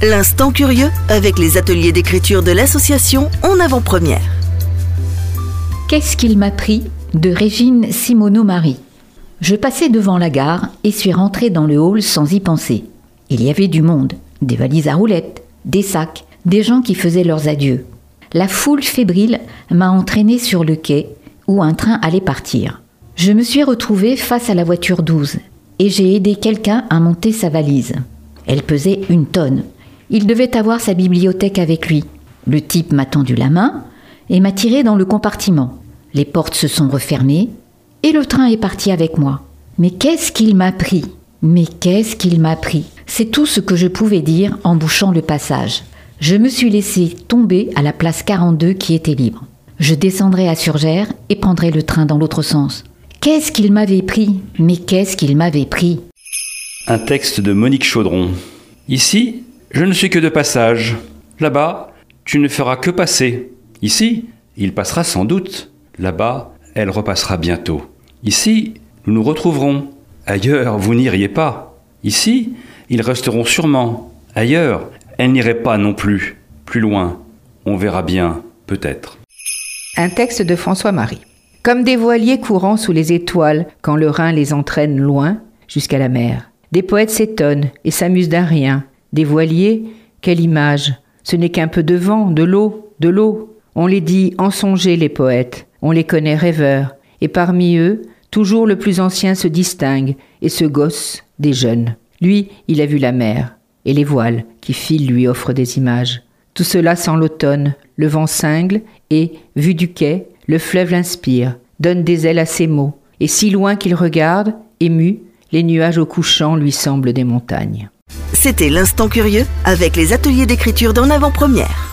L'instant curieux avec les ateliers d'écriture de l'association En Avant-Première. Qu'est-ce qu'il m'a pris de Régine Simoneau-Marie. Je passais devant la gare et suis rentrée dans le hall sans y penser. Il y avait du monde, des valises à roulettes, des sacs, des gens qui faisaient leurs adieux. La foule fébrile m'a entraînée sur le quai où un train allait partir. Je me suis retrouvée face à la voiture 12 et j'ai aidé quelqu'un à monter sa valise. Elle pesait 1 tonne. Il devait avoir sa bibliothèque avec lui. Le type m'a tendu la main et m'a tiré dans le compartiment. Les portes se sont refermées et le train est parti avec moi. Mais qu'est-ce qu'il m'a pris ? Mais qu'est-ce qu'il m'a pris ? C'est tout ce que je pouvais dire en bouchant le passage. Je me suis laissée tomber à la place 42 qui était libre. Je descendrai à Surgères et prendrai le train dans l'autre sens. Qu'est-ce qu'il m'avait pris ? Mais qu'est-ce qu'il m'avait pris ? Un texte de Monique Chaudron. Ici, je ne suis que de passage. Là-bas, tu ne feras que passer. Ici, il passera sans doute. Là-bas, elle repassera bientôt. Ici, nous nous retrouverons. Ailleurs, vous n'iriez pas. Ici, ils resteront sûrement. Ailleurs, elles n'iraient pas non plus. Plus loin, on verra bien, peut-être. Un texte de François-Marie. Comme des voiliers courant sous les étoiles quand le Rhin les entraîne loin jusqu'à la mer. Des poètes s'étonnent et s'amusent d'un rien. Des voiliers, quelle image ! Ce n'est qu'un peu de vent, de l'eau, de l'eau. On les dit ensongés les poètes, on les connaît rêveurs. Et parmi eux, toujours le plus ancien se distingue et se gosse des jeunes. Lui, il a vu la mer et les voiles qui filent lui offrent des images. Tout cela sent l'automne, le vent cingle et, vu du quai, le fleuve l'inspire, donne des ailes à ses mots. Et si loin qu'il regarde, ému, les nuages au couchant lui semblent des montagnes. C'était l'Instant Curieux avec les ateliers d'écriture d'En Avant-Première.